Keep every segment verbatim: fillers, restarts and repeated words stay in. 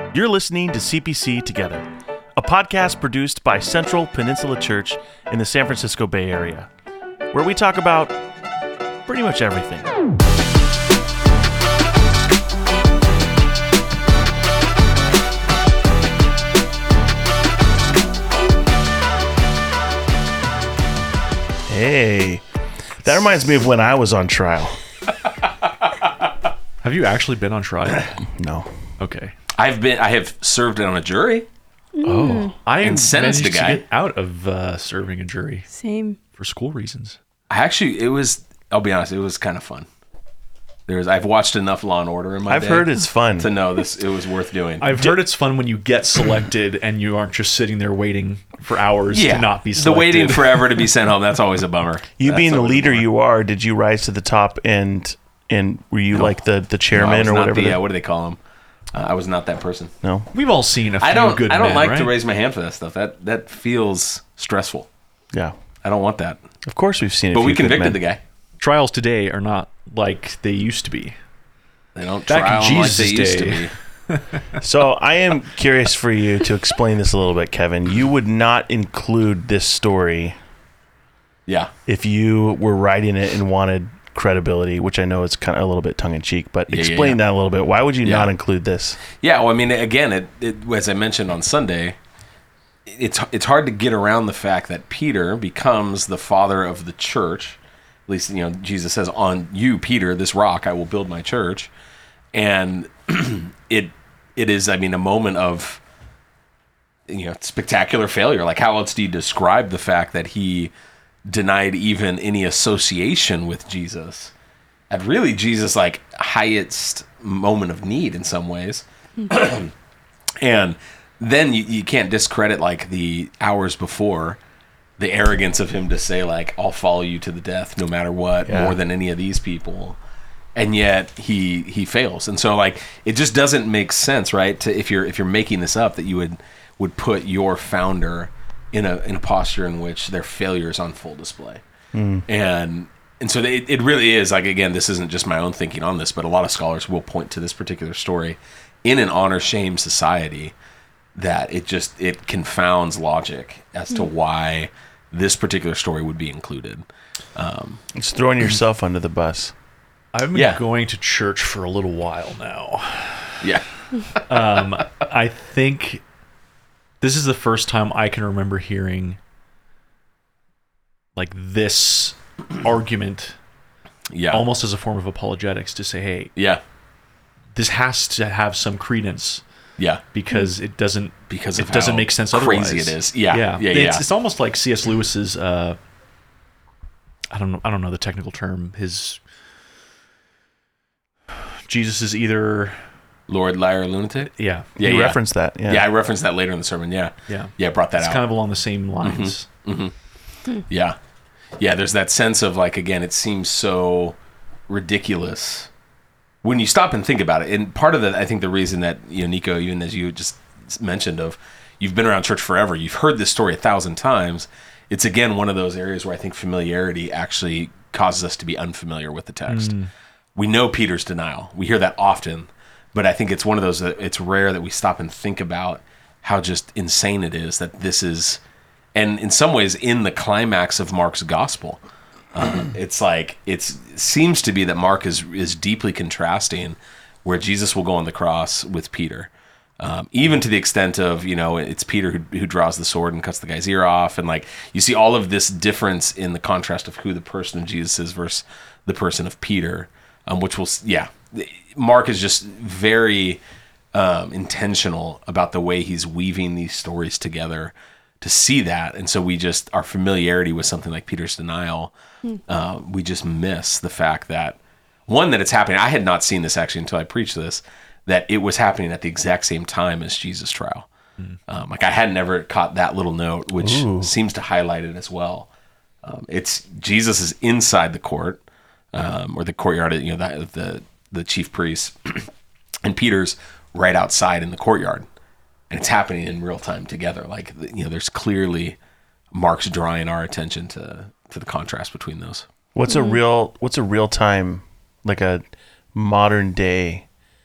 You're listening to C P C Together, a podcast produced by Central Peninsula Church in the San Francisco Bay Area, where we talk about pretty much everything. Hey, that reminds me of when I was on trial. Have you actually been on trial? No. Okay. I've been. I have served on a jury. Oh, I And sentenced managed a guy. to get out of uh, serving a jury Same. for school reasons. I actually, it was. I'll be honest. It was kind of fun. There's. I've watched enough Law and Order in my I've day heard it's fun. to know this. It was worth doing. I've heard it's fun when you get selected and you aren't just sitting there waiting for hours yeah, to not be the selected. waiting forever to be sent home. That's always a bummer. You That's being the always a leader bummer. you are, did you rise to the top and and were you No. like the, the No, I chairman was or not whatever? The, the- yeah, what do they call him? Uh, I was not that person. No? We've all seen a few I don't. good I don't men, like right? to raise my hand for that stuff. That that feels stressful. Yeah. I don't want that. Of course we've seen it. But we convicted the guy. Trials today are not like they used to be. They don't Back in trial him like they Jesus' used day. to be. So I am curious for you to explain this a little bit, Kevin. You would not include this story Yeah. if you were writing it and wanted credibility, which I know is kind of a little bit tongue-in-cheek, but Yeah, yeah, explain yeah. that a little bit. Why would you Yeah. not include this? Yeah, well, I mean, again, it, it as I mentioned on Sunday, it's it's hard to get around the fact that Peter becomes the father of the church. At least, you know, Jesus says, "On you, Peter, this rock, I will build my church," and it it is, I mean, a moment of you know spectacular failure. Like, how else do you describe the fact that he denied even any association with Jesus at really Jesus' like highest moment of need in some ways? And then you, you can't discredit like the hours before the arrogance of him to say like, I'll follow you to the death no matter what, Yeah. more than any of these people. And yet he he fails. And so like it just doesn't make sense, right? To if you're if you're making this up, that you would would put your founder in a in a posture in which their failure is on full display. And and so they, it really is like, again, this isn't just my own thinking on this, but a lot of scholars will point to this particular story in an honor shame society, that it just it confounds logic as to why this particular story would be included. Um, It's throwing yourself under the bus. I've been Yeah. going to church for a little while now. yeah, Um, I think this is the first time I can remember hearing like this argument yeah, almost as a form of apologetics to say, hey, yeah, this has to have some credence yeah. because it doesn't Because it of doesn't how make sense crazy otherwise. it is. Yeah, yeah, yeah, It's, yeah. it's almost like C S Lewis's uh, I don't know I don't know the technical term. His Jesus is either Lord, liar, lunatic. yeah Yeah, you yeah. referenced that. Yeah. Yeah, I referenced that later in the sermon. Yeah, yeah. yeah, I brought that It's out. kind of along the same lines. Yeah. Yeah, there's that sense of like, again, it seems so ridiculous when you stop and think about it. And part of the, I think the reason that, you know, Nico, even as you just mentioned of, you've been around church forever, you've heard this story a thousand times. It's again, one of those areas where I think familiarity actually causes us to be unfamiliar with the text. We know Peter's denial. We hear that often, but I think it's one of those that it's rare that we stop and think about how just insane it is that this is, and in some ways in the climax of Mark's gospel. Uh, it's like it's, it seems to be that Mark is is deeply contrasting where Jesus will go on the cross with Peter, um, even to the extent of, you know, it's Peter who, who draws the sword and cuts the guy's ear off, and like you see all of this difference in the contrast of who the person of Jesus is versus the person of Peter, um, which will yeah, Mark is just very um, intentional about the way he's weaving these stories together to see that. And so we just, our familiarity with something like Peter's denial, uh, we just miss the fact that, one, that it's happening. I had not seen this actually until I preached this, that it was happening at the exact same time as Jesus' trial. Um, like I hadn't ever caught that little note, which Ooh. seems to highlight it as well. Um, it's Jesus is inside the court, um, or the courtyard, you know, the, the, the chief priest, and Peter's right outside in the courtyard. And it's happening in real time together. Like, you know, there's clearly Mark's drawing our attention to, to the contrast between those. What's a real what's a real time, like a modern day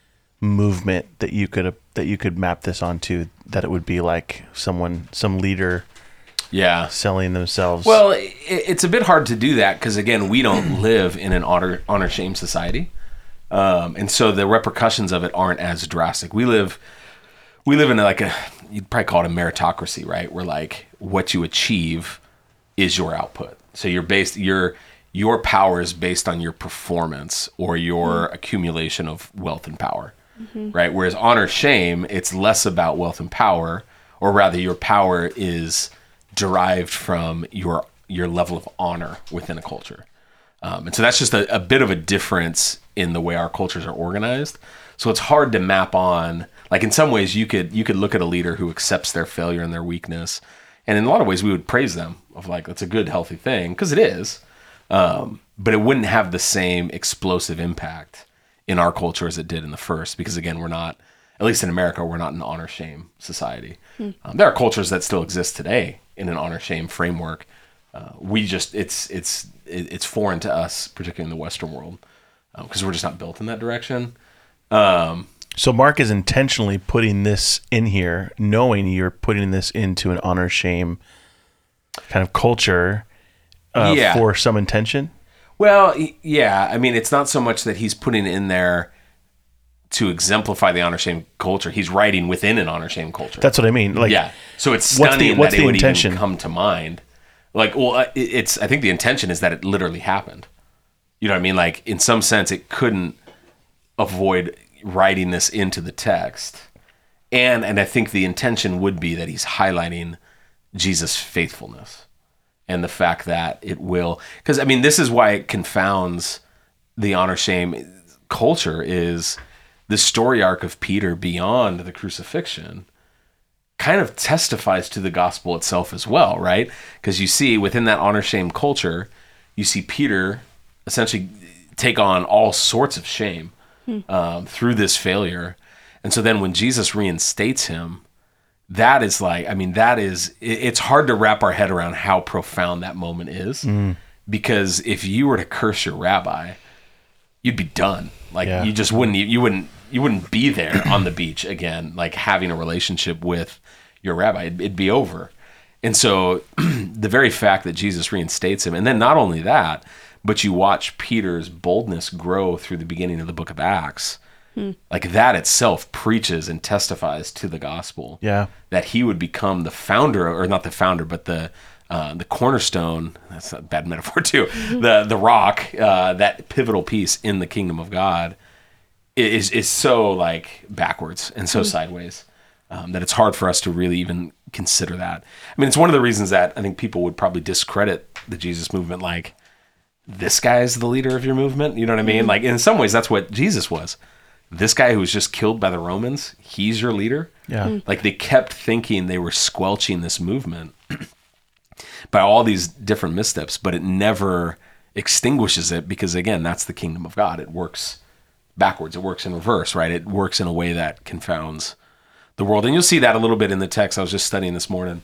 movement that you could that you could map this onto, that it would be like someone, some leader Yeah. selling themselves. Well, it, it's a bit hard to do that because, again, we don't live in an honor honor shame society, um, and so the repercussions of it aren't as drastic. We live we live in like a, you'd probably call it a meritocracy, right? Where like what you achieve is your output. So you're based your your power is based on your performance or your mm-hmm. accumulation of wealth and power, mm-hmm. right? Whereas honor shame, it's less about wealth and power, or rather, your power is derived from your your level of honor within a culture. Um, and so that's just a, a bit of a difference in the way our cultures are organized. So it's hard to map on, like in some ways you could you could look at a leader who accepts their failure and their weakness. And in a lot of ways we would praise them of like, that's a good, healthy thing, because it is. Um, but it wouldn't have the same explosive impact in our culture as it did in the first, because again, we're not, at least in America, we're not an honor shame society. Hmm. Um, there are cultures that still exist today in an honor shame framework. Uh, we just, it's, it's, it's foreign to us, particularly in the Western world, because um, we're just not built in that direction. Um, so Mark is intentionally putting this in here, knowing you're putting this into an honor shame kind of culture uh, yeah. for some intention. Well, yeah. I mean, it's not so much that he's putting it in there to exemplify the honor shame culture. He's writing within an honor shame culture. That's what I mean. Like, yeah. So it's what's stunning the, what's that the it would intention? even come to mind. Like, well, uh, it's, I think the intention is that it literally happened. You know what I mean? Like, in some sense, it couldn't avoid writing this into the text. And, and I think the intention would be that he's highlighting Jesus' faithfulness and the fact that it will, because I mean, this is why it confounds the honor shame culture, is the story arc of Peter beyond the crucifixion kind of testifies to the gospel itself as well, right? Because you see within that honor shame culture, you see Peter essentially take on all sorts of shame hmm. um, through this failure. And so then when Jesus reinstates him, that is like, I mean, that is, it's hard to wrap our head around how profound that moment is. Mm. Because if you were to curse your rabbi, you'd be done. Like yeah. you just wouldn't, you wouldn't, you wouldn't be there on the beach again, like having a relationship with your rabbi. It'd, it'd be over. And so the very fact that Jesus reinstates him, and then not only that, but you watch Peter's boldness grow through the beginning of the book of Acts. Hmm. Like that itself preaches and testifies to the gospel. Yeah. That he would become the founder, or not the founder, but the uh, the cornerstone. That's a bad metaphor too. the the rock, uh, that pivotal piece in the kingdom of God, is is so like backwards and so hmm. sideways um, that it's hard for us to really even consider that. I mean, it's one of the reasons that I think people would probably discredit the Jesus movement. Like, this guy's the leader of your movement. You know what I mean? Hmm. Like in some ways, that's what Jesus was. This guy who was just killed by the Romans, he's your leader? Yeah. Mm. Like they kept thinking they were squelching this movement by all these different missteps, but it never extinguishes it because, again, that's the kingdom of God. It works backwards. It works in reverse, right? It works in a way that confounds the world. And you'll see that a little bit in the text I was just studying this morning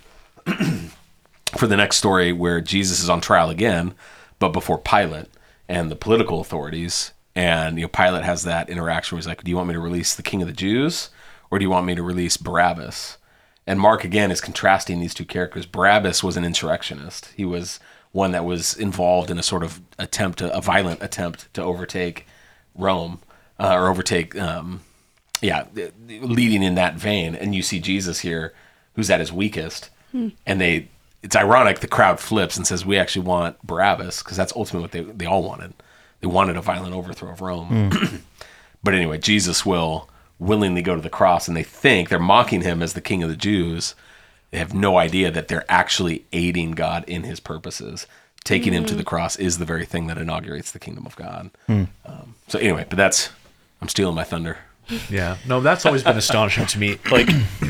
for the next story where Jesus is on trial again, but before Pilate and the political authorities. And, you know, Pilate has that interaction where he's like, do you want me to release the king of the Jews, or do you want me to release Barabbas? And Mark, again, is contrasting these two characters. Barabbas was an insurrectionist. He was one that was involved in a sort of attempt, to, a violent attempt to overtake Rome, uh, or overtake, um, yeah, leading in that vein. And you see Jesus here, who's at his weakest. Hmm. And they, it's ironic, the crowd flips and says, we actually want Barabbas, because that's ultimately what they, they all wanted. They wanted a violent overthrow of Rome. Mm. But anyway, Jesus will willingly go to the cross, and they think they're mocking him as the king of the Jews. They have no idea that they're actually aiding God in his purposes. Taking mm. him to the cross is the very thing that inaugurates the kingdom of God. Mm. Um, so anyway, but that's, I'm stealing my thunder. Yeah. No, that's always been astonishing to me. Like,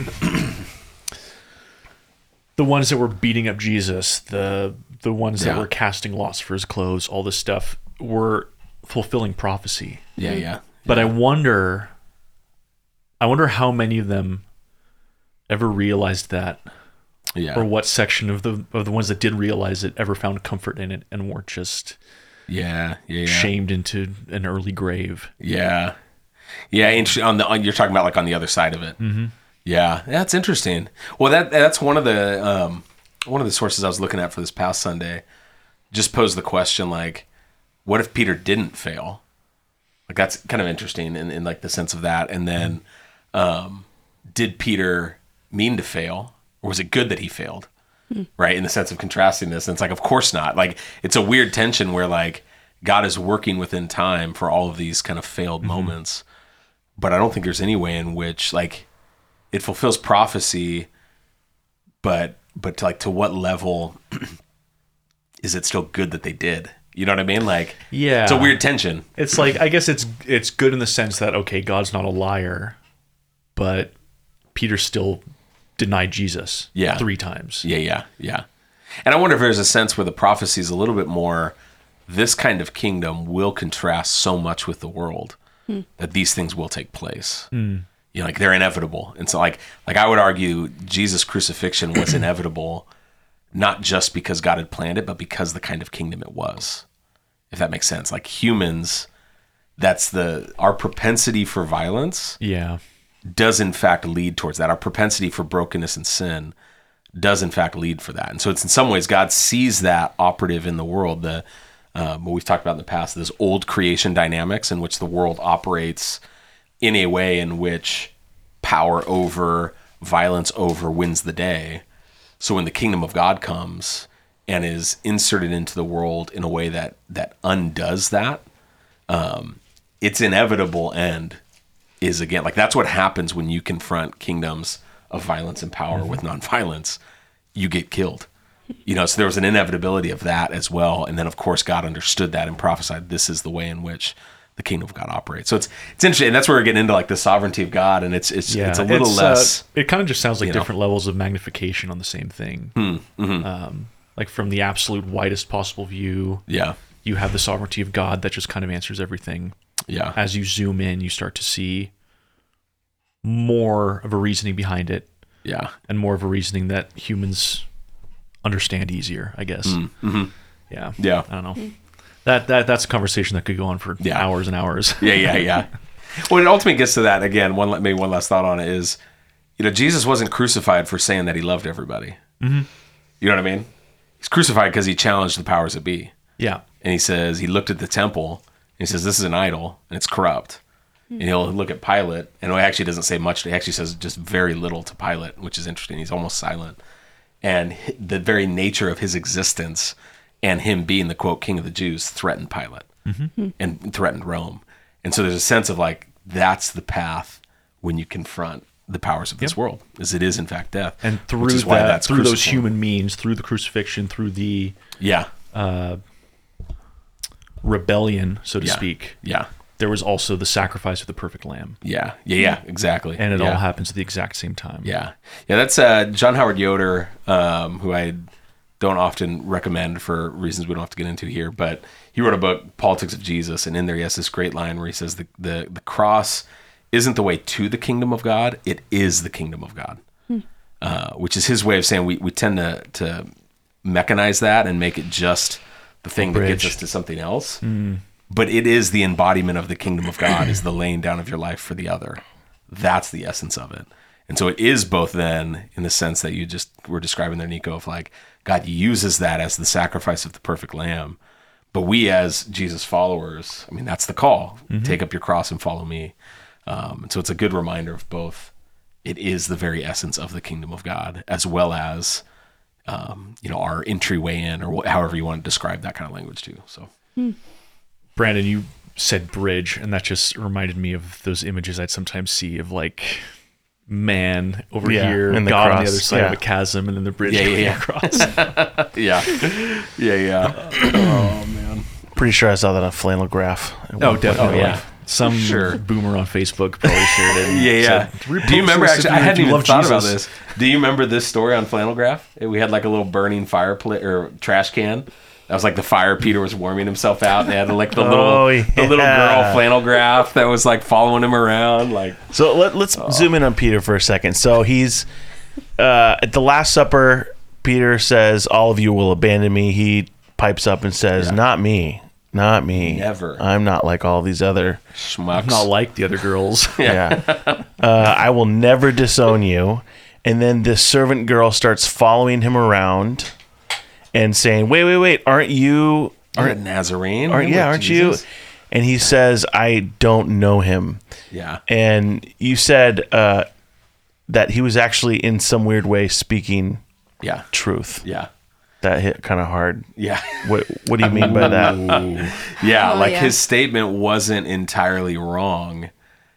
the ones that were beating up Jesus, the the ones that yeah. were casting lots for his clothes, all this stuff, were fulfilling prophecy. Yeah, yeah. But yeah. I wonder, I wonder how many of them ever realized that, yeah. or what section of the of the ones that did realize it ever found comfort in it and weren't just yeah, yeah, yeah. shamed into an early grave. Yeah. Yeah, int- on the on, you're talking about like on the other side of it. Mm-hmm. Yeah, that's interesting. Well, that that's one of the um, one of the sources I was looking at for this past Sunday. Just posed the question like, what if Peter didn't fail? Like that's kind of interesting in, in like the sense of that. And then, um, did Peter mean to fail, or was it good that he failed? Mm. Right, in the sense of contrasting this, and it's like, of course not. Like it's a weird tension where like God is working within time for all of these kind of failed mm-hmm. moments, but I don't think there's any way in which like it fulfills prophecy, but but to like to what level is it still good that they did? You know what I mean? Like, yeah, it's a weird tension. It's like, I guess it's it's good in the sense that, okay, God's not a liar, but Peter still denied Jesus yeah. three times. Yeah, yeah, yeah. And I wonder if there's a sense where the prophecy is a little bit more, this kind of kingdom will contrast so much with the world hmm. that these things will take place. Hmm. You know, like they're inevitable. And so like, like I would argue Jesus' crucifixion was inevitable, not just because God had planned it, but because the kind of kingdom it was, if that makes sense. Like humans, that's the, our propensity for violence yeah. does in fact lead towards that. Our propensity for brokenness and sin does in fact lead for that. And so it's in some ways, God sees that operative in the world, the, um, what we've talked about in the past, this old creation dynamics in which the world operates in a way in which power over, violence over wins the day. So when the kingdom of God comes and is inserted into the world in a way that that undoes that, um, its inevitable end is, again, like that's what happens when you confront kingdoms of violence and power mm-hmm. with nonviolence. You get killed. You know, so there was an inevitability of that as well. And then, of course, God understood that and prophesied this is the way in which the kingdom of God operates. So it's it's interesting, and that's where we're getting into like the sovereignty of God, and it's it's yeah, it's a little it's, less. Uh, it kind of just sounds like you know. different levels of magnification on the same thing. Mm-hmm. Um, like from the absolute widest possible view, yeah, you have the sovereignty of God that just kind of answers everything. Yeah. As you zoom in, you start to see more of a reasoning behind it. Yeah. And more of a reasoning that humans understand easier, I guess. Mm-hmm. Yeah. Yeah. I don't know. Mm-hmm. That that that's a conversation that could go on for yeah. hours and hours. yeah, yeah, yeah. Well, it ultimately gets to that again. One maybe one last thought on it is, you know, Jesus wasn't crucified for saying that he loved everybody. Mm-hmm. You know what I mean? He's crucified because he challenged the powers that be. Yeah. And he says he looked at the temple and he says this is an idol and it's corrupt. Mm-hmm. And he'll look at Pilate, and it actually doesn't say much. He actually says just very little to Pilate, which is interesting. He's almost silent. And the very nature of his existence and him being the, quote, king of the Jews threatened Pilate mm-hmm. and threatened Rome. And so there's a sense of like, that's the path when you confront the powers of this yep. world, as it is in fact death. And through that, why that's through those human means, through the crucifixion, through the yeah uh, rebellion, so to yeah. speak. Yeah. There was also the sacrifice of the perfect lamb. Yeah, yeah, yeah, exactly. And it yeah. all happens at the exact same time. Yeah, yeah. That's uh, John Howard Yoder, um, who I don't often recommend for reasons we don't have to get into here, but he wrote a book, Politics of Jesus, and in there he has this great line where he says the the, the cross isn't the way to the kingdom of God; it is the kingdom of God, hmm. uh, which is his way of saying we we tend to to mechanize that and make it just the thing that gets us to something else. Mm. But it is the embodiment of the kingdom of God, is the laying down of your life for the other. That's the essence of it. And so it is both then in the sense that you just were describing there, Nico, of like God uses that as the sacrifice of the perfect lamb. But we as Jesus followers, I mean, that's the call. Mm-hmm. Take up your cross and follow me. Um, and so it's a good reminder of both. It is the very essence of the kingdom of God, as well as, um, you know, our entryway in, or however you want to describe that kind of language too. So. Hmm. Brandon, you said bridge, and that just reminded me of those images I'd sometimes see of like man over yeah, here, and God cross. on the other side yeah. of a chasm, and then the bridge yeah, going yeah, across. yeah, yeah, yeah. Oh man, pretty sure I saw that on flannel graph. Oh, definitely. Oh, yeah. Life. Some sure. boomer on Facebook probably shared it. yeah, yeah. Said, Do you remember? Actually, I hadn't even thought Jesus. about this. Do you remember this story on Flannel Graph? We had like a little burning fire plate or trash can. That was like the fire Peter was warming himself out, and they had like the little oh, yeah. the little girl flannel graph that was like following him around. Like, so let, let's oh. zoom in on Peter for a second. So he's uh, at the Last Supper. Peter says, "All of you will abandon me." He pipes up and says, yeah. "Not me. not me. Never. I'm not like all these other Schmucks. Not like the other girls. Yeah. uh, I will never disown you. And then this servant girl starts following him around and saying, wait, wait, wait, aren't you... Aren't Nazarene? Aren't, yeah, aren't Jesus? you? And he says, I don't know him. Yeah. And you said uh, that he was actually in some weird way speaking yeah. truth. Yeah. That hit kind of hard. Yeah. What What do you mean by that? yeah, Oh, like yeah. his statement wasn't entirely wrong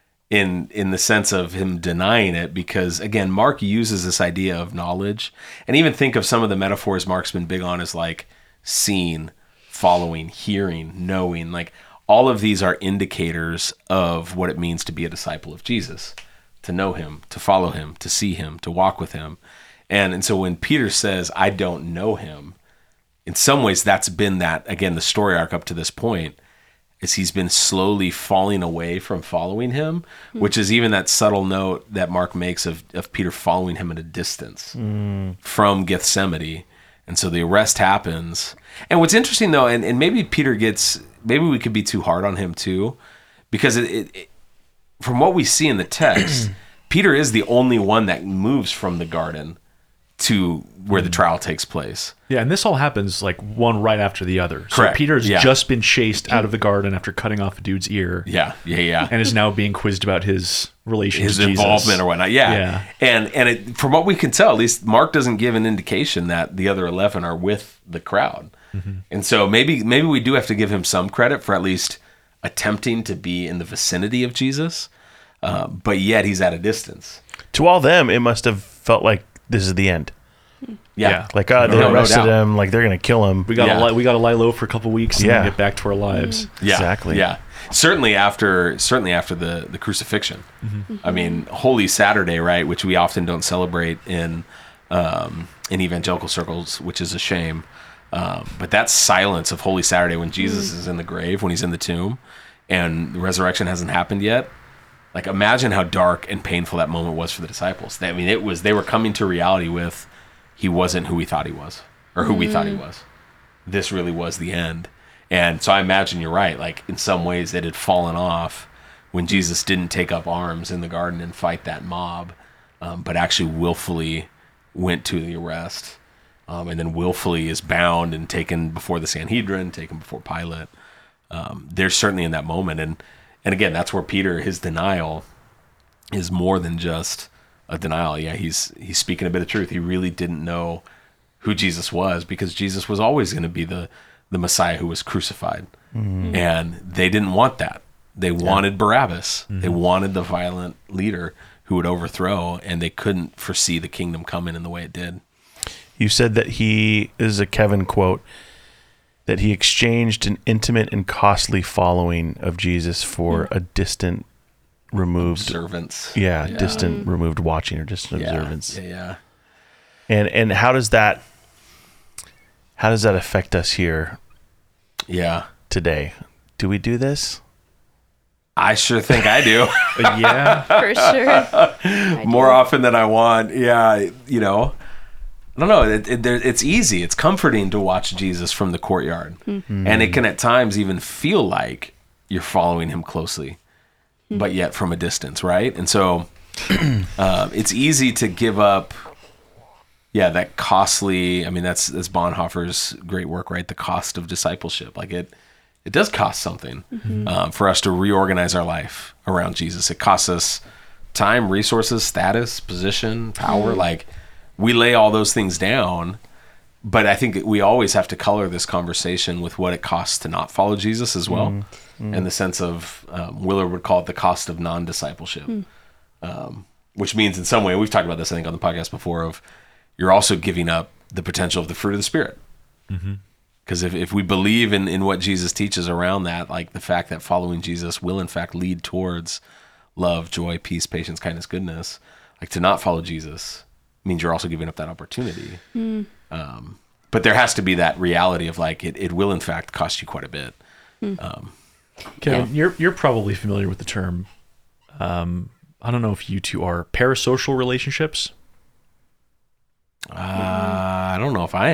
in in the sense of him denying it, because again, Mark uses this idea of knowledge, and even think of some of the metaphors Mark's been big on as like seeing, following, hearing, knowing. Like all of these are indicators of what it means to be a disciple of Jesus, to know him, to follow him, to see him, to walk with him. And and so when Peter says, I don't know him, in some ways that's been that, again, the story arc up to this point, is he's been slowly falling away from following him, mm. which is even that subtle note that Mark makes of, of Peter following him at a distance mm. from Gethsemane. And so the arrest happens. And what's interesting though, and, and maybe Peter gets, maybe we could be too hard on him too, because it, it, it from what we see in the text, Peter is the only one that moves from the garden to where the trial takes place. Yeah, and this all happens like one right after the other. Correct. So Peter's Yeah. just been chased out of the garden after cutting off a dude's ear. Yeah, yeah, yeah. And is now being quizzed about his relation His to Jesus. involvement or whatnot. Yeah. Yeah. And and it, from what we can tell, at least Mark doesn't give an indication that the other eleven are with the crowd. Mm-hmm. And so maybe maybe we do have to give him some credit for at least attempting to be in the vicinity of Jesus, uh, but yet he's at a distance. To all them, it must have felt like this is the end. Yeah. Yeah. Like, uh, they No, no arrested doubt. him. Like, they're going to kill him. We got Yeah. to li- we got to lie low for a couple weeks and Yeah. then get back to our lives. Yeah, Exactly. Yeah, certainly after certainly after the the crucifixion. Mm-hmm. I mean, Holy Saturday, right, which we often don't celebrate in um, in evangelical circles, which is a shame. Um, but that silence of Holy Saturday when Jesus mm. is in the grave, when he's in the tomb, and the resurrection hasn't happened yet. Like, imagine how dark and painful that moment was for the disciples. They, I mean, it was they were coming to reality with he wasn't who we thought he was, or who mm. we thought he was. This really was the end. And so I imagine you're right. Like, in some ways it had fallen off when Jesus didn't take up arms in the garden and fight that mob, um, but actually willfully went to the arrest, um, and then willfully is bound and taken before the Sanhedrin, taken before Pilate. Um, they're certainly in that moment. And, and again, that's where Peter, his denial is more than just a denial. Yeah, he's he's speaking a bit of truth. He really didn't know who Jesus was, because Jesus was always going to be the the Messiah who was crucified. Mm-hmm. And they didn't want that. They yeah. wanted Barabbas. Mm-hmm. They wanted the violent leader who would overthrow, and they couldn't foresee the kingdom coming in the way it did. You said that he, this is a Kevin quote, that he exchanged an intimate and costly following of Jesus for mm-hmm. a distant removed observance. Yeah, yeah. distant removed watching or distant yeah. observance. Yeah, yeah. And and how does that how does that affect us here? Yeah. Today, do we do this? I sure think I do. Yeah, for sure. More often than I want. Yeah, you know. I don't know. It, it, it's easy. It's comforting to watch Jesus from the courtyard, mm-hmm. and it can at times even feel like you're following him closely, mm-hmm. but yet from a distance, right? And so, uh, it's easy to give up. Yeah, that costly. I mean, that's that's Bonhoeffer's great work, right? The cost of discipleship. Like it, it does cost something mm-hmm. um, for us to reorganize our life around Jesus. It costs us time, resources, status, position, power. Mm-hmm. Like, we lay all those things down, but I think we always have to color this conversation with what it costs to not follow Jesus as well, mm-hmm. in the sense of um, Willard would call it the cost of non-discipleship, mm. um, which means in some way, we've talked about this I think on the podcast before, of you're also giving up the potential of the fruit of the Spirit. Because mm-hmm. if, if we believe in, in what Jesus teaches around that, like the fact that following Jesus will in fact lead towards love, joy, peace, patience, kindness, goodness, like to not follow Jesus means you're also giving up that opportunity. Mm. Um, but there has to be that reality of like, it, it will in fact cost you quite a bit. Mm. Um, Kevin, yeah. you're you're probably familiar with the term. Um, I don't know if you two are parasocial relationships. Uh, I don't know if I am.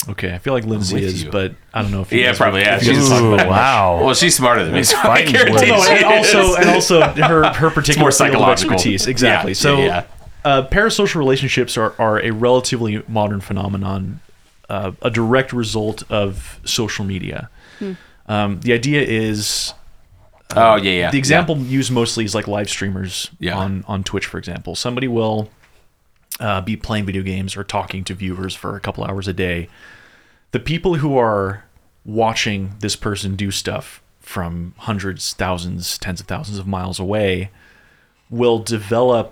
Okay, I feel like Lindsay with is, you. but I don't know if you Yeah, guys probably, would- yeah, if you guys she's- would talk Ooh, about it. wow. Well, she's smarter than me, so I fighting guarantee words. Well, no, she and also is. and also her her particular more field of psychological. expertise. Exactly. Yeah, so, yeah, yeah. Uh, parasocial relationships are are a relatively modern phenomenon, uh, a direct result of social media. Um, the idea is Oh yeah, yeah. the example used mostly is like live streamers Yeah. on on Twitch, for example. Somebody will uh, be playing video games or talking to viewers for a couple hours a day. The people who are watching this person do stuff from hundreds, thousands, tens of thousands of miles away will develop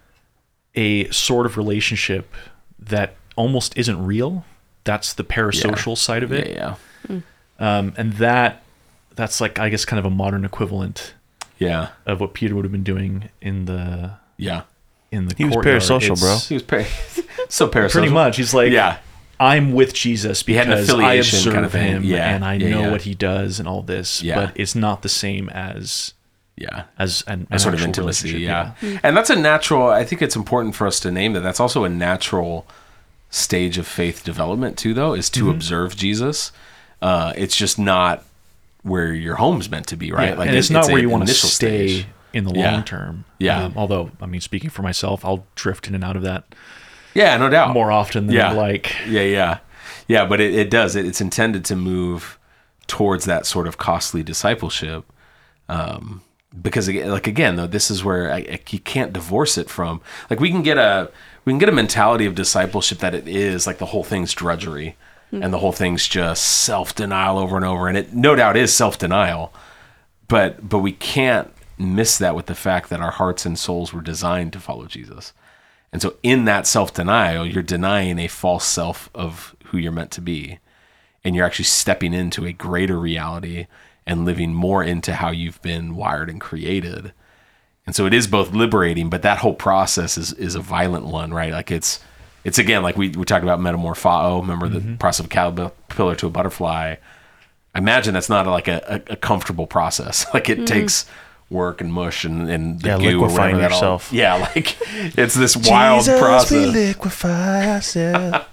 a sort of relationship that almost isn't real. That's the parasocial side of Yeah, it. yeah, Um, and that that's like, I guess, kind of a modern equivalent yeah, of what Peter would have been doing in the yeah. in the He was courtyard. parasocial, bro. He was par- so parasocial. Pretty much. He's like, Yeah, I'm with Jesus He had an because I affiliation observe kind of thing. him Yeah, and I yeah, know yeah. what he does and all this. Yeah. But it's not the same as yeah. as an, A an sort of actual intimacy, relationship, yeah. And that's a natural. I think it's important for us to name that. That's also a natural stage of faith development too, though, is to observe Jesus. Uh, it's just not where your home's meant to be, right? Yeah, Like and it's, it- not where an you want to initial stay stage. in the Yeah. long term. Yeah. Um, although, I mean, speaking for myself, I'll drift in and out of that Yeah, no doubt. more often than Yeah. I'd like. Yeah, yeah, yeah. But it, it does. It, it's intended to move towards that sort of costly discipleship, um, because again, like again, though, this is where I, I, you can't divorce it from. Like we can get a we can get a mentality of discipleship that it is like the whole thing's drudgery, and the whole thing's just self denial over and over, and it no doubt is self denial, but but we can't miss that with the fact that our hearts and souls were designed to follow Jesus. And so in that self-denial, you're denying a false self of who you're meant to be. And you're actually stepping into a greater reality and living more into how you've been wired and created. And so it is both liberating, but that whole process is is a violent one, right? Like it's, it's again, like we, we talked about metamorpho, remember the process of caterpillar to a butterfly. I imagine that's not like a, a, a comfortable process. Like it takes work and mush and, and the Yeah, goo or liquefying whatever that all- yourself. yeah, like it's this wild process. we liquefy ourselves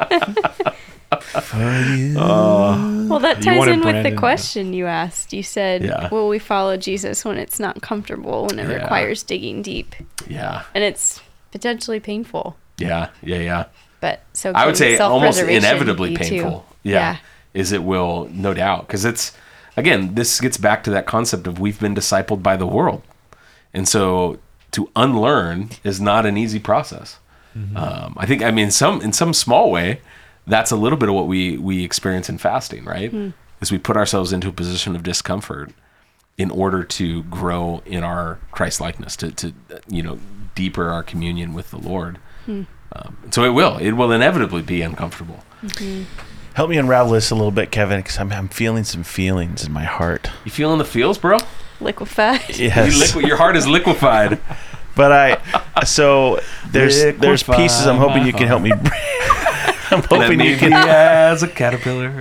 for you. Well, that You ties wanted in with Brandon, the question you asked. You said, Yeah. will we follow Jesus when it's not comfortable, when it Yeah. requires digging deep? Yeah, And it's potentially painful. yeah, yeah, yeah. But so I would can say almost self-preservation inevitably be too. painful. Yeah. Is it will, no doubt. Because it's, again, this gets back to that concept of we've been discipled by the world. And so to unlearn is not an easy process. Um, I think, I mean, some in some small way, that's a little bit of what we, we experience in fasting, right? Is we put ourselves into a position of discomfort in order to grow in our Christ likeness, to, to you know, deeper our communion with the Lord. Um, and so it will. It will inevitably be uncomfortable. Help me unravel this a little bit, Kevin, because I'm, I'm feeling some feelings in my heart. You feeling the feels, bro? Liquefied. Yes. You liqui- your heart is liquefied. But I, so there's there's pieces I'm hoping you can help me. I'm Let hoping me you be can. as a caterpillar.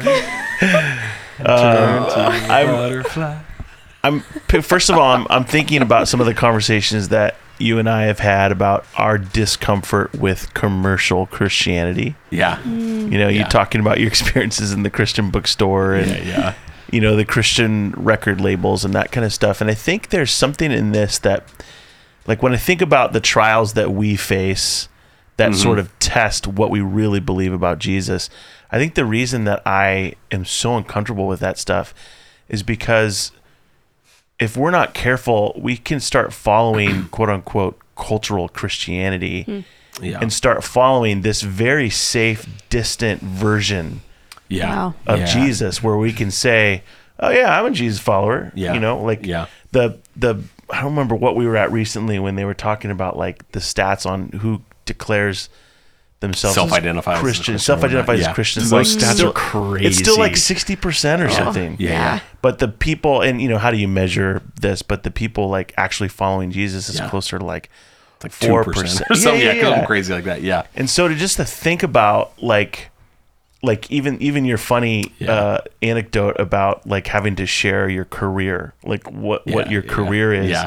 I'm, Butterfly. I'm first of all, I'm, I'm thinking about some of the conversations that you and I have had about our discomfort with commercial Christianity. Yeah. You know, you Yeah. talking about your experiences in the Christian bookstore and Yeah, yeah. you know, the Christian record labels and that kind of stuff. And I think there's something in this that, like, when I think about the trials that we face that Mm-hmm. sort of test what we really believe about Jesus, I think the reason that I am so uncomfortable with that stuff is because if we're not careful, we can start following quote unquote cultural Christianity Yeah. and start following this very safe, distant version yeah. Wow. of Yeah. Jesus, where we can say, "Oh yeah, I'm a Jesus follower." Yeah. You know, like Yeah. the the I don't remember what we were at recently when they were talking about like the stats on who declares themselves Self-identifies as as a Christian, Christian self-identifies or not. as Christians. Those Like stats still, are crazy. It's still like sixty percent or something. Yeah. Yeah. But the people, and you know, how do you measure this? But the people like actually following Jesus is Yeah. closer to like Like two four percent percent or something. Yeah, Yeah, yeah, yeah. crazy like that. Yeah. And so to just to think about like like even even your funny Yeah. uh anecdote about like having to share your career, like what what Yeah, your yeah, career is. yeah.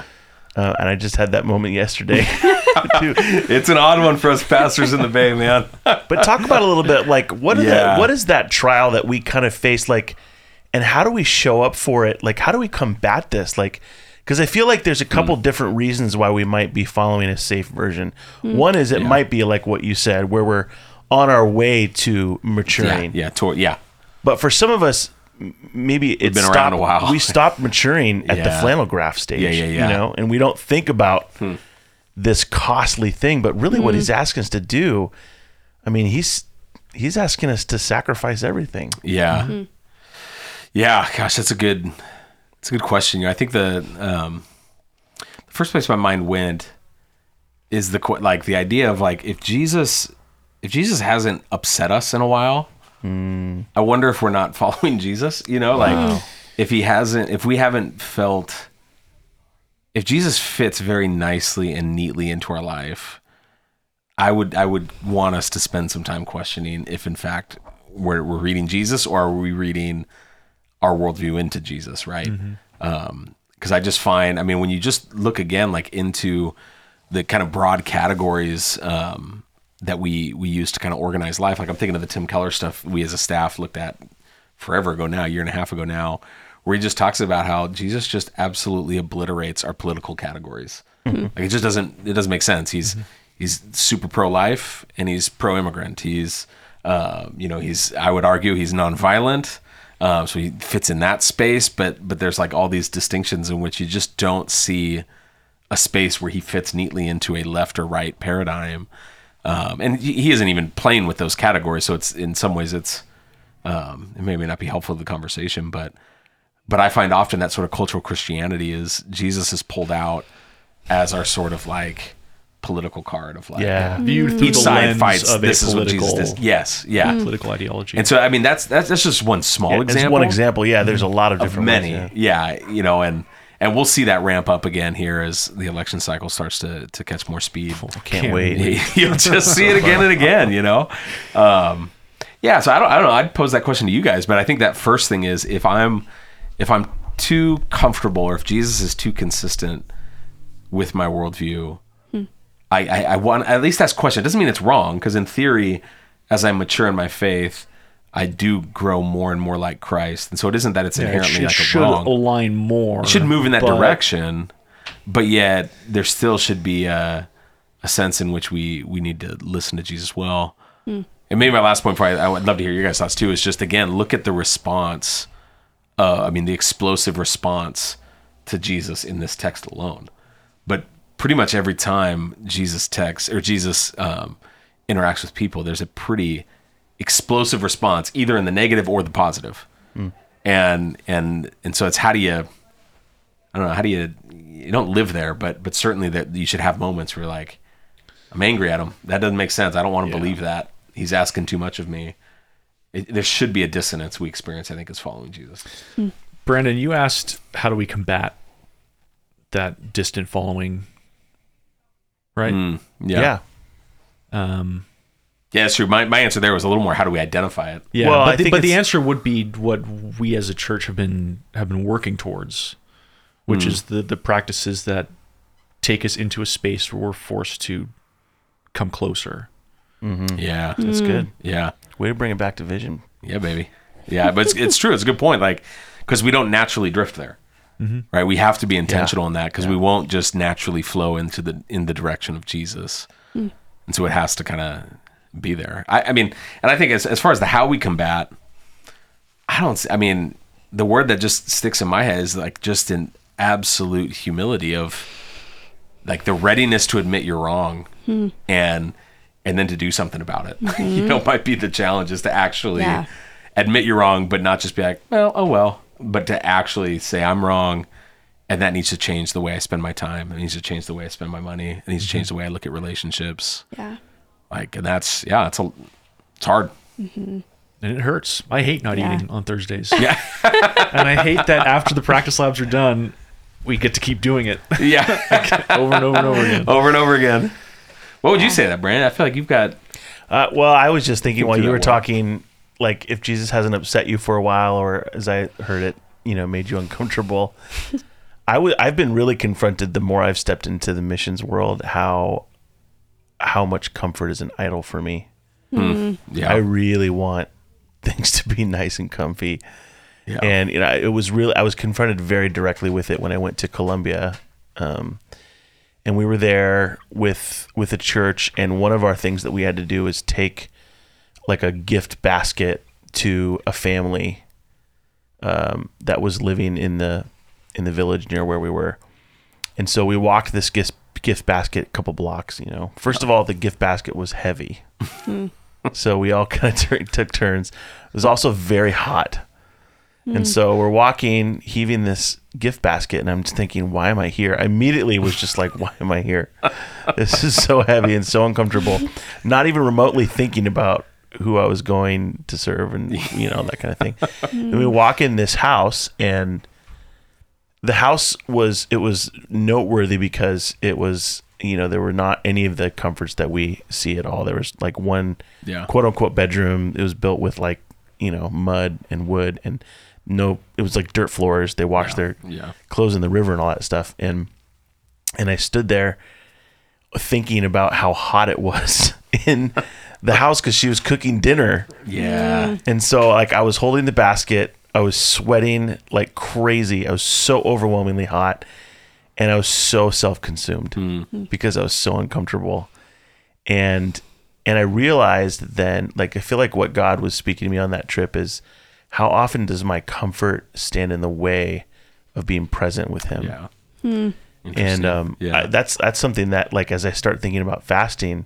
Uh, and I just had that moment yesterday. too. It's an odd one for us pastors in the Bay, man. But talk about a little bit, like, what are Yeah. the, what is that trial that we kind of face, like, and how do we show up for it? Like, how do we combat this? Like, because I feel like there's a couple Hmm. different reasons why we might be following a safe version. One is it Yeah. might be like what you said, where we're on our way to Yeah, maturing. yeah, tor- yeah. But for some of us, m- maybe it's been around stopped, a while. we stopped maturing at the Yeah. flannel graph stage. Yeah, yeah, yeah. You know, and we don't think about this costly thing. But really, what he's asking us to do, I mean, he's he's asking us to sacrifice everything. Yeah. Yeah, gosh, that's a good it's a good question. You know, I think the um the first place my mind went is the que- like the idea of like if Jesus if Jesus hasn't upset us in a while, I wonder if we're not following Jesus, you know, like if he hasn't if we haven't felt if Jesus fits very nicely and neatly into our life, I would I would want us to spend some time questioning if in fact we're we're reading Jesus or are we reading our worldview into Jesus, right? Um, because I just find, I mean, when you just look again, like into the kind of broad categories um, that we we use to kind of organize life, like I'm thinking of the Tim Keller stuff we as a staff looked at forever ago now, a year and a half ago now, where he just talks about how Jesus just absolutely obliterates our political categories. Like it just doesn't it doesn't make sense. He's he's super pro-life and he's pro-immigrant. He's uh, you know he's I would argue he's nonviolent. Um, so he fits in that space, but but there's like all these distinctions in which you just don't see a space where he fits neatly into a left or right paradigm. Um, and he he isn't even playing with those categories, so it's in some ways it's um, it may or may not be helpful to the conversation, but but I find often that sort of cultural Christianity is Jesus is pulled out as our sort of like political card of like Yeah. Viewed through each the side lens fights of this a is what political, Jesus did. Yes, yeah. political ideology. And so I mean that's that's that's just one small Yeah, example. It's one example. Yeah, there's a lot of of different many. ones, yeah. yeah, you know, and and we'll see that ramp up again here as the election cycle starts to to catch more speed. Can't, Can't wait. You'll just see it again and again, you know. Um, yeah, so I don't I don't know. I'd pose that question to you guys, but I think that first thing is if I'm if I'm too comfortable or if Jesus is too consistent with my worldview, I, I, I want at least ask a question. It doesn't mean it's wrong, because in theory, as I mature in my faith, I do grow more and more like Christ, and so it isn't that it's Yeah, it inherently should, like a should wrong. align more. It should move in that but- direction, but yet there still should be a, a sense in which we we need to listen to Jesus well. And maybe my last point, before I, I would love to hear your guys' thoughts too, is just again look at the response. Uh, I mean, the explosive response to Jesus in this text alone, but pretty much every time Jesus texts or Jesus um, interacts with people, there's a pretty explosive response, either in the negative or the positive. Mm. And and and so it's how do you, I don't know, how do you, you don't live there, but but certainly that you should have moments where you're like, I'm angry at him. That doesn't make sense. I don't want to Yeah. believe that. He's asking too much of me. It, there should be a dissonance we experience, I think, as following Jesus. Brandon, you asked how do we combat that distant following, right? Mm, Yeah. yeah. Um, Yeah, it's true. My, my answer there was a little more, how do we identify it? yeah, Well, I but, the, think but the it's- answer would be what we as a church have been have been working towards, which is the the practices that take us into a space where we're forced to come closer. Yeah. That's good. Yeah. Way to bring it back to vision. Yeah, baby. Yeah, but it's, it's true. It's a good point. Like, because we don't naturally drift there, right? We have to be intentional in that because we won't just naturally flow into the in the direction of Jesus, and so it has to kind of be there. I, I mean, and I think as as far as the how we combat, I don't. I mean, the word that just sticks in my head is like just an absolute humility of like the readiness to admit you're wrong and and then to do something about it. You know, might be the challenge is to actually Yeah. admit you're wrong, but not just be like, well, oh well, but to actually say I'm wrong, and that needs to change the way I spend my time. It needs to change the way I spend my money. It needs to change the way I look at relationships. Yeah. Like, and that's yeah, it's a it's hard. And it hurts. I hate not Yeah. eating on Thursdays. Yeah, And I hate that after the practice labs are done, we get to keep doing it yeah, over and over and over again. over and over again. What would you say to that, Brandon? I feel like you've got Uh, well, I was just thinking Think while through you were that well. talking, like if Jesus hasn't upset you for a while, or as I heard it, you know, made you uncomfortable. I w- I've been really confronted the more I've stepped into the missions world, how how much comfort is an idol for me. Hmm. Yeah. I really want things to be nice and comfy. Yeah. And you know, it was really, I was confronted very directly with it when I went to Colombia. Um, and we were there with with a church, and one of our things that we had to do is take like a gift basket to a family um, that was living in the in the village near where we were. And so we walked this gift gift basket a couple blocks, you know. First of all, the gift basket was heavy. So we all kind of t- took turns. It was also very hot. And so we're walking, heaving this gift basket, and I'm just thinking, why am I here? I immediately was just like, why am I here? This is so heavy and so uncomfortable. Not even remotely thinking about who I was going to serve and, you know, that kind of thing. And we walk in this house, and the house was, it was noteworthy because it was, you know, there were not any of the comforts that we see at all. There was like one Yeah. quote unquote bedroom. It was built with like, you know, mud and wood, and no, it was like dirt floors. They washed their Yeah. clothes in the river and all that stuff. And, and I stood there thinking about how hot it was in the house because she was cooking dinner. Yeah. And so like I was holding the basket, I was sweating like crazy. I was so overwhelmingly hot, and I was so self-consumed Mm. because I was so uncomfortable. And and I realized then, like, I feel like what God was speaking to me on that trip is how often does my comfort stand in the way of being present with him? Yeah. And Interesting. um, Yeah. I, that's that's something that, like, as I start thinking about fasting,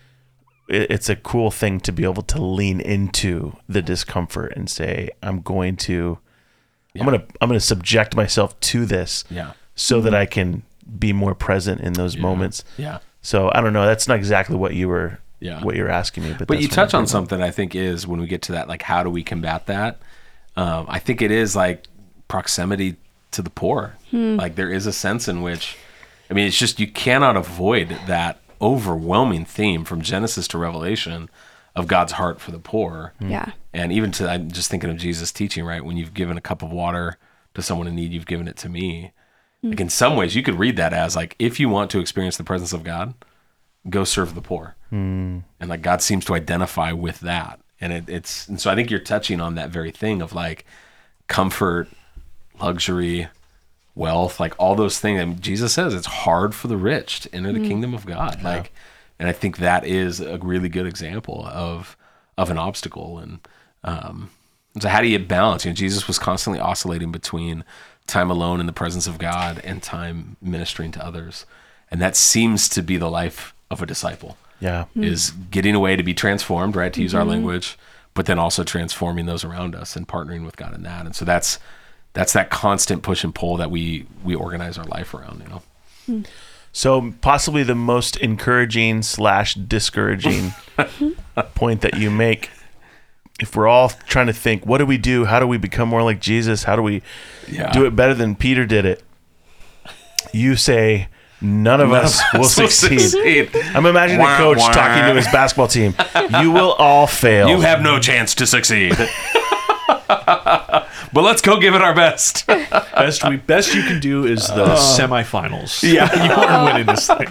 it, it's a cool thing to be able to lean into the discomfort and say, I'm going to, Yeah. I'm gonna, I'm gonna subject myself to this, Yeah. so that I can be more present in those Yeah. moments. Yeah. So I don't know. That's not exactly what you were, Yeah. what you're asking me, but But that's you what touch I'm on thinking. something I think is when we get to that, like, how do we combat that? Um, I think it is like proximity to the poor. Like, there is a sense in which, I mean, it's just, you cannot avoid that overwhelming theme from Genesis to Revelation of God's heart for the poor. Yeah. And even to, I'm just thinking of Jesus' teaching, right? When you've given a cup of water to someone in need, you've given it to me. Like, in some ways, you could read that as like, if you want to experience the presence of God, go serve the poor. And like, God seems to identify with that. And it, it's, and so I think you're touching on that very thing of like comfort, luxury, wealth, like all those things. I mean, Jesus says it's hard for the rich to enter the kingdom of God. Like, and I think that is a really good example of, of an obstacle. And, um, so how do you balance? You know, Jesus was constantly oscillating between time alone in the presence of God and time ministering to others. And that seems to be the life of a disciple. Yeah. Is getting away to be transformed, right? To use our language, but then also transforming those around us and partnering with God in that. And so that's that's that constant push and pull that we we organize our life around, you know. So possibly the most encouraging slash discouraging point that you make, if we're all trying to think, what do we do? How do we become more like Jesus? How do we Yeah. do it better than Peter did it? You say, none of us will succeed. I'm imagining Wah, a coach wah. talking to his basketball team. You will all fail. You have no chance to succeed. But let's go give it our best. Best we best you can do is the semifinals. Yeah. You are winning this thing.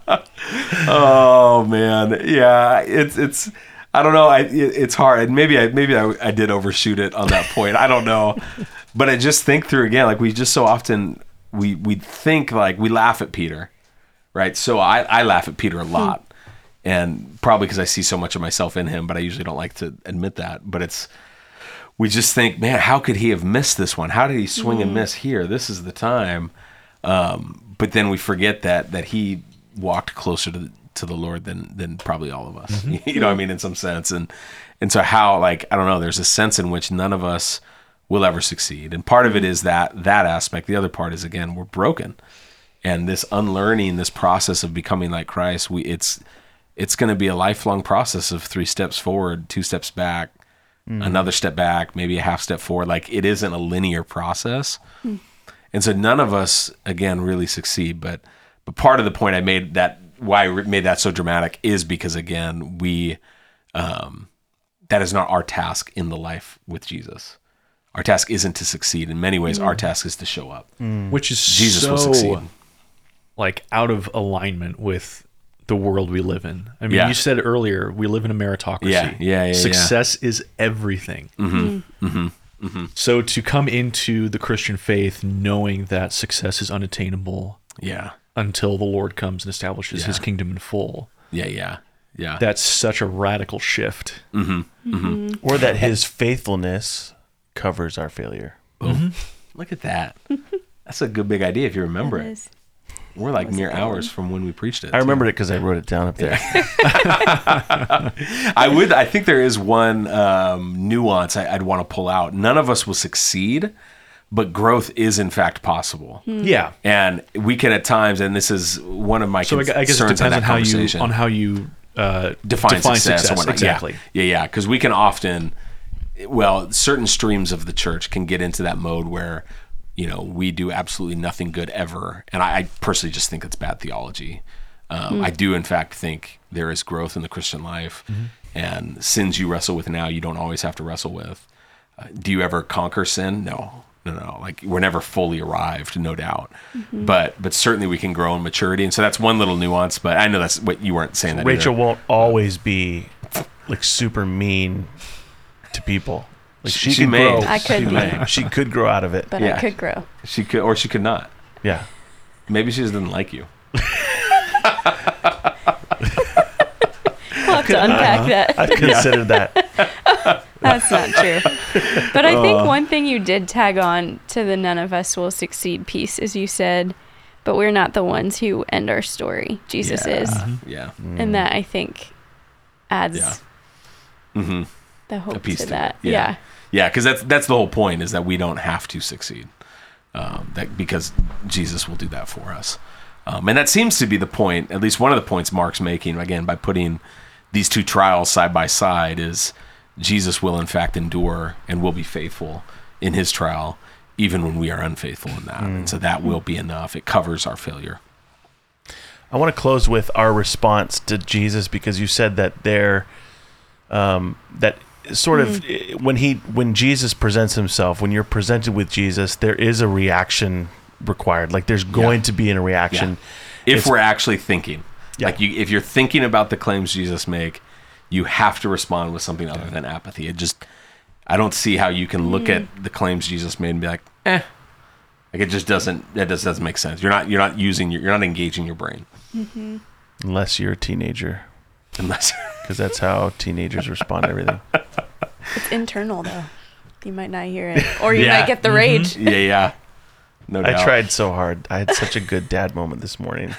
Oh man, yeah. It's it's. I don't know. I it, it's hard. Maybe I maybe I, I did overshoot it on that point. I don't know. But I just think through again. Like, we just so often we we think, like, we laugh at Peter, right? So I I laugh at Peter a lot, and probably because I see so much of myself in him. But I usually don't like to admit that. But it's. We just think, man, how could he have missed this one? How did he swing and miss here? This is the time. Um, but then we forget that that he walked closer to the, to the Lord than than probably all of us. You know what I mean? In some sense. And and so how, like, I don't know, there's a sense in which none of us will ever succeed. And part of it is that that aspect. The other part is, again, we're broken. And this unlearning, this process of becoming like Christ, we it's it's going to be a lifelong process of three steps forward, two steps back, another step back, maybe a half step forward. Like, it isn't a linear process. Mm. And so none of us, again, really succeed. But but part of the point I made, that why I made that so dramatic, is because, again, we um, that is not our task in the life with Jesus. Our task isn't to succeed. In many ways, our task is to show up. Which is Jesus so, will succeed. like out of alignment with the world we live in. I mean, Yeah. you said earlier, we live in a meritocracy. Yeah, yeah, yeah, yeah. Success is everything. Mm-hmm. Mm-hmm. Mm-hmm. So to come into the Christian faith knowing that success is unattainable Yeah. until the Lord comes and establishes Yeah. his kingdom in full, Yeah. Yeah. Yeah. that's such a radical shift. Mm-hmm. Mm-hmm. Or that his faithfulness covers our failure. Look at that. That's a good big idea if you remember It it. is. We're like was mere a good hours one. from when we preached it. I too. remembered it because I wrote it down up there. I would. I think there is one um, nuance I, I'd want to pull out. None of us will succeed, but growth is in fact possible. Yeah. And we can at times, and this is one of my So I con- gu- I guess it concerns depends on on that how you conversation. on how you uh, define, success, and whatnot. Exactly. Yeah, yeah, because we can often, well, certain streams of the church can get into that mode where, you know, we do absolutely nothing good ever, and I, I personally just think it's bad theology. Um, I do, in fact, think there is growth in the Christian life, and sins you wrestle with now, you don't always have to wrestle with. Uh, do you ever conquer sin? No, no, no. Like we're never fully arrived, no doubt. But but certainly we can grow in maturity, and so that's one little nuance. But I know that's what you weren't saying. That Rachel either. won't always be like super mean to people. Like she, She could may. grow. I could she be. may. She could grow out of it. But Yeah. I could grow. She could, or she could not. Yeah. Maybe she just didn't like you. We'll have to unpack that. I've considered that. That's not true. But I think one thing you did tag on to the none of us will succeed piece is you said, but we're not the ones who end our story. Jesus Yeah. is. Yeah. And that I think adds Yeah. Mm-hmm. the hope A piece to to that. it. Yeah. Yeah. Yeah, because that's that's the whole point, is that we don't have to succeed, um, that because Jesus will do that for us, um, and that seems to be the point. At least one of the points Mark's making, again, by putting these two trials side by side, is Jesus will in fact endure and will be faithful in his trial, even when we are unfaithful in that. And so that will be enough. It covers our failure. I want to close with our response to Jesus, because you said that there, um, that sort of when he when Jesus presents himself, when you're presented with Jesus, there is a reaction required. Like there's going Yeah. to be a reaction. If It's- we're actually thinking, Yeah. like you, if you're thinking about the claims Jesus make, you have to respond with something other than apathy. It just, I don't see how you can look at the claims Jesus made and be like, eh, like it just doesn't, it just doesn't make sense. You're not, you're not using your, you're not engaging your brain Unless you're a teenager, unless. because that's how teenagers respond to everything. It's internal though. You might not hear it. Or you Yeah. might get the rage. yeah, yeah. No doubt. I tried so hard. I had such a good dad moment this morning.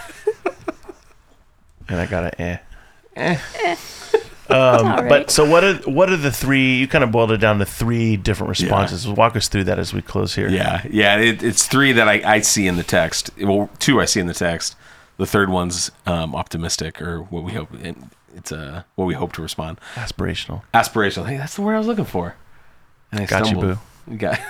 And I got a eh. Um, all right. But so what are what are the three? You kind of boiled it down to three different responses. Walk us through that as we close here. Yeah, yeah. It, it's three that I, I see in the text. Well, two I see in the text. The third one's um, optimistic, or what we hope. It, it's uh, what we hope to respond. Aspirational. Aspirational. Hey, that's the word I was looking for. And I Got you, stumbled. boo. You got.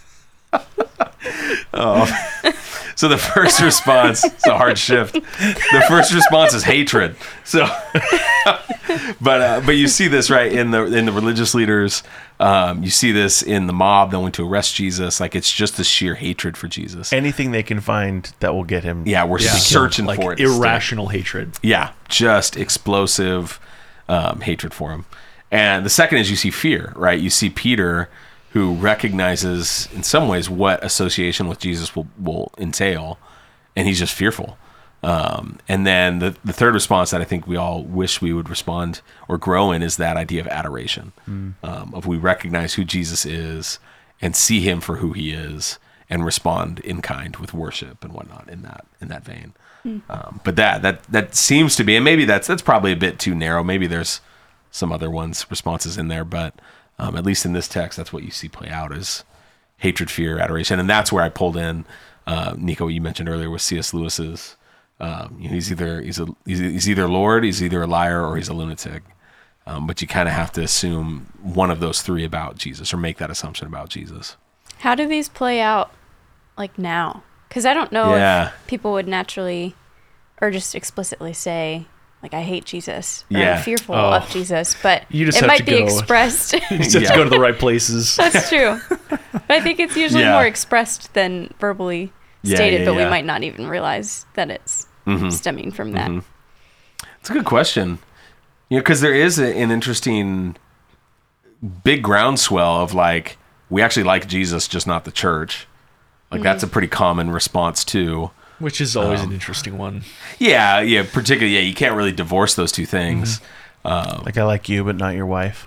oh. So the first response, it's a hard shift. The first response is hatred. So, but uh, but you see this right in the in the religious leaders. Um, you see this in the mob that went to arrest Jesus. Like it's just the sheer hatred for Jesus. Anything they can find that will get him. Yeah, we're Yeah. searching like for it. irrational hatred. Yeah, just explosive um, hatred for him. And the second is you see fear, right? You see Peter, who recognizes in some ways what association with Jesus will, will entail, and he's just fearful. Um, and then the, the third response that I think we all wish we would respond or grow in is that idea of adoration, um, of we recognize who Jesus is and see him for who he is and respond in kind with worship and whatnot in that in that vein. Um, but that that that seems to be, and maybe that's that's probably a bit too narrow. Maybe there's some other ones responses in there, but um, at least in this text, that's what you see play out is hatred, fear, adoration, and that's where I pulled in uh, Nico. What you mentioned earlier with C S. Lewis's. Um, you know, he's either he's a he's, he's either Lord, he's either a liar, or he's a lunatic. Um, but you kind of have to assume one of those three about Jesus, or make that assumption about Jesus. How do these play out like now? Because I don't know Yeah. if people would naturally or just explicitly say, like I hate Jesus, or Yeah. I'm fearful Oh. of Jesus, but You just it have might to be go. expressed. You just have Yeah. to go to the right places. That's true. But I think it's usually Yeah. more expressed than verbally Yeah, stated, yeah, but yeah. we might not even realize that it's Mhm. stemming from that. Mhm. It's a good question. You know, because there is a, an interesting big groundswell of like, we actually like Jesus, just not the church. Like, that's a pretty common response too. Which is always an interesting one. Yeah, yeah, particularly, yeah, you can't really divorce those two things. Um, Like I like you, but not your wife.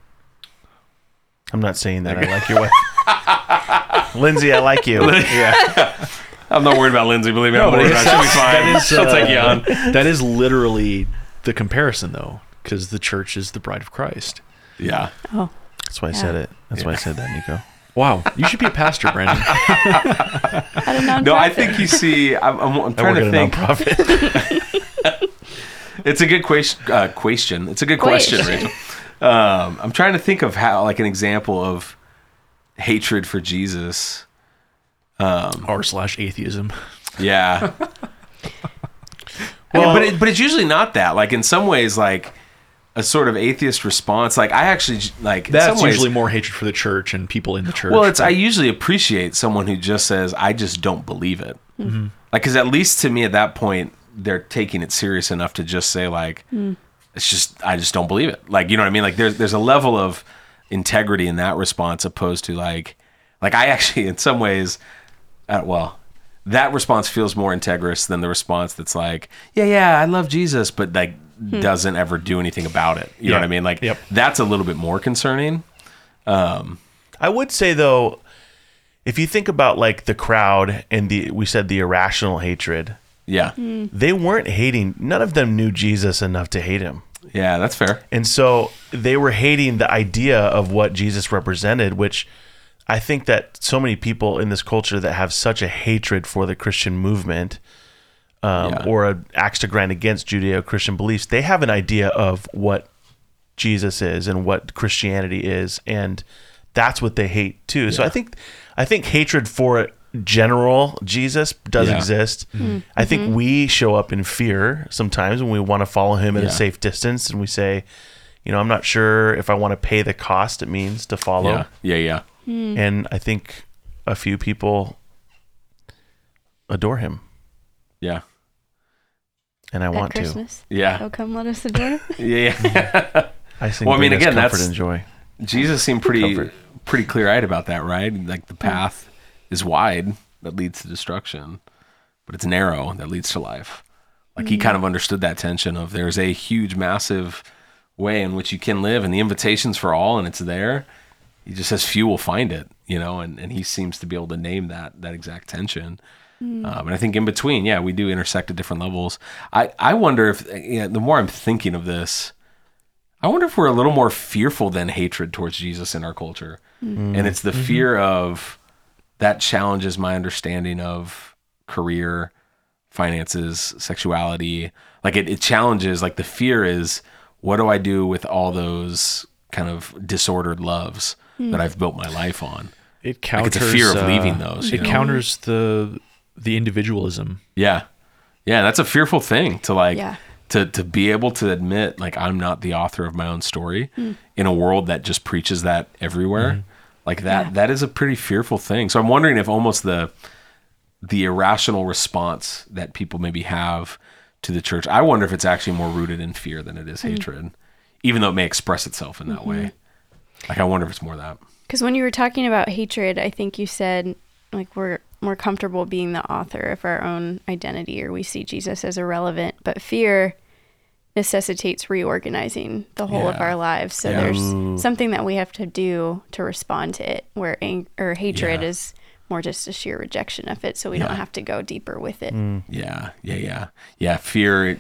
I'm not saying that I like your wife. Lindsay, I like you. yeah. I'm not worried about Lindsay, believe me. No, I'm but worried it's- about she'll be fine. that is, She'll uh, take you on. That is literally the comparison, though, because the church is the bride of Christ. Yeah. Oh, That's why I said it. That's why I said that, Nico. Wow, you should be a pastor, Brandon. at a nonprofit. No, I think you see, I'm, I'm, I'm I trying work to at a think. nonprofit. It's a good question. Uh, question. It's a good question, Question. Rachel. Um, I'm trying to think of how, like, an example of hatred for Jesus. R slash atheism. Yeah. Well- well, but it, but it's usually not that. Like, in some ways, like a sort of atheist response. Like, I actually like in That's some ways, usually more hatred for the church and people in the church. Well, it's I usually appreciate someone who just says, "I just don't believe it." Mm-hmm. Like, because at least to me, at that point, they're taking it serious enough to just say, like, "It's just I just don't believe it." Like, you know what I mean? Like, there's there's a level of integrity in that response, opposed to like, like I actually, in some ways, uh, well, that response feels more integrous than the response that's like, "Yeah, yeah, I love Jesus," but like doesn't ever do anything about it. You know Yeah. what I mean? Like, Yep. that's a little bit more concerning. I would say though, if you think about like the crowd and the we said the irrational hatred, Yeah. they weren't hating. None of them knew Jesus enough to hate him. Yeah, that's fair. And so they were hating the idea of what Jesus represented, which I think that so many people in this culture that have such a hatred for the Christian movement um, Yeah. or an axe to grind against Judeo-Christian beliefs, they have an idea of what Jesus is and what Christianity is, and that's what they hate too. So Yeah. I think I think hatred for general Jesus does Yeah. exist. I think we show up in fear sometimes when we want to follow him at Yeah. a safe distance, and we say, you know, I'm not sure if I want to pay the cost it means to follow. Yeah. Yeah, yeah. And I think a few people adore him, Yeah. and I At want to. Christmas. Yeah. Oh, come let us adore. Yeah. yeah. I think. Well, I mean, bring us again, comfort that's- and joy. Jesus seemed pretty Comfort. pretty clear-eyed about that, right? Like, the path is wide that leads to destruction, but it's narrow that leads to life. Like, he kind of understood that tension of there's a huge, massive way in which you can live, and the invitation's for all, and it's there. He just says few will find it, you know, and, and he seems to be able to name that that exact tension. Um, and I think in between, yeah, we do intersect at different levels. I, I wonder if, you know, the more I'm thinking of this, I wonder if we're a little more fearful than hatred towards Jesus in our culture. And it's the fear of that challenges my understanding of career, finances, sexuality. Like, it, it challenges, like, the fear is, what do I do with all those kind of disordered loves that I've built my life on? It Like, counters it's a fear of uh, leaving those. You It know? counters the the individualism. Yeah. Yeah, that's a fearful thing to like Yeah. to to be able to admit like I'm not the author of my own story in a world that just preaches that everywhere. Like that Yeah. that is a pretty fearful thing. So I'm wondering if almost the the irrational response that people maybe have to the church, I wonder if it's actually more rooted in fear than it is hatred, even though it may express itself in that way. Like, I wonder if it's more that. Because when you were talking about hatred, I think you said like we're more comfortable being the author of our own identity, or we see Jesus as irrelevant, but fear necessitates reorganizing the whole of Yeah. our lives. So Yeah. there's something that we have to do to respond to it, where ang- or hatred Yeah. is more just a sheer rejection of it, so we Yeah. don't have to go deeper with it. Yeah, yeah, yeah. Yeah, fear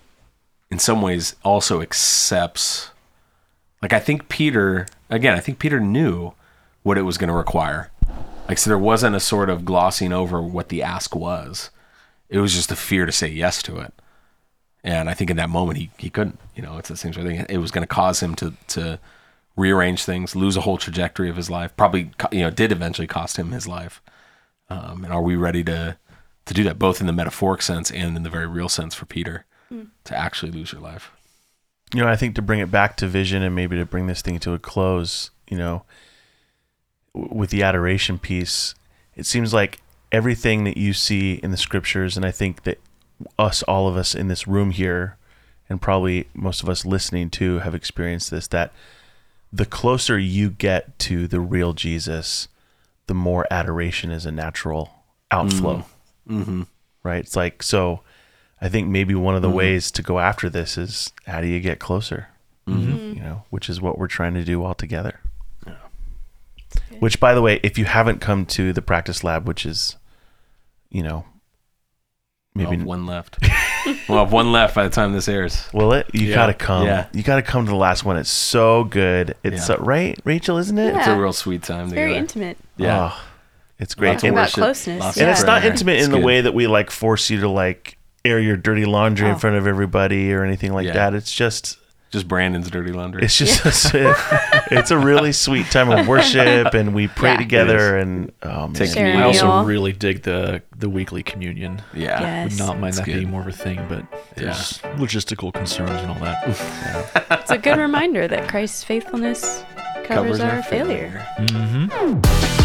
in some ways also accepts, like, I think Peter, again, I think Peter knew what it was going to require. Like, so there wasn't a sort of glossing over what the ask was. It was just a fear to say yes to it. And I think in that moment he, he couldn't, you know, it's the same sort of thing. It was going to cause him to, to rearrange things, lose a whole trajectory of his life. Probably, co- you know, did eventually cost him his life. Um, and are we ready to, to do that both in the metaphoric sense and in the very real sense for Peter? to actually lose your life. You know, I think to bring it back to vision and maybe to bring this thing to a close, you know, w- with the adoration piece, it seems like everything that you see in the scriptures, and I think that us, all of us in this room here, and probably most of us listening too, have experienced this, that the closer you get to the real Jesus, the more adoration is a natural outflow. Mm-hmm. Right? It's like, so I think maybe one of the mm-hmm. ways to go after this is, how do you get closer? Mm-hmm. You know, which is what we're trying to do all together. Yeah. Which, by the way, if you haven't come to the practice lab, which is, you know, maybe we'll have one left. We'll have one left by the time this airs. Will it? You Yeah. gotta come. Yeah. You gotta come to the last one. It's so good. It's Yeah. uh, right, Rachel, isn't it? Yeah. It's a real sweet time It's together. very intimate. Yeah. Oh, it's great. Lots Talking of And, about worship, closeness. lots of and Yeah. it's not prayer. intimate It's in the good. way that we like force you to like air your dirty laundry in Oh. front of everybody or anything like Yeah. that. It's just Just Brandon's dirty laundry. It's just a, it's a really sweet time of worship, and we pray Yeah. together. And oh man, Take Share communion. I also meal. really dig the the weekly communion. Yeah. Yes. Would not mind It's that good. being more of a thing, but there's logistical concerns and all that. It's a good reminder that Christ's faithfulness covers, our, failure. Mm-hmm.